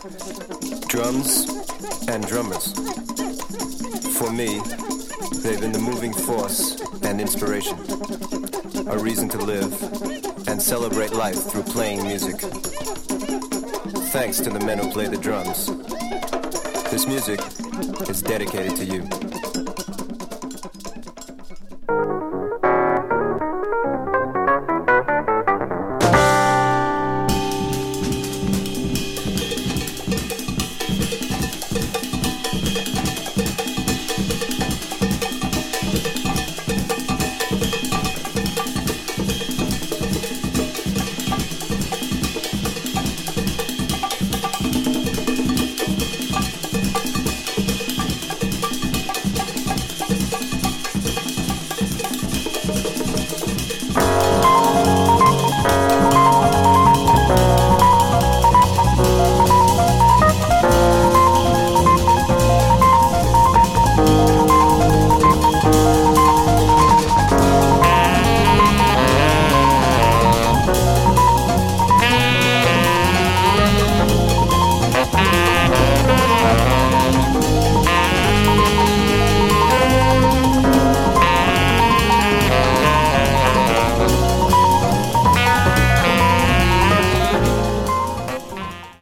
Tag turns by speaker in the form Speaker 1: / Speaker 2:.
Speaker 1: Drums and drummers. For me, they've been the moving force and inspiration. A reason to live and celebrate life through playing music. Thanks to the men who play the drums. This music is dedicated to you.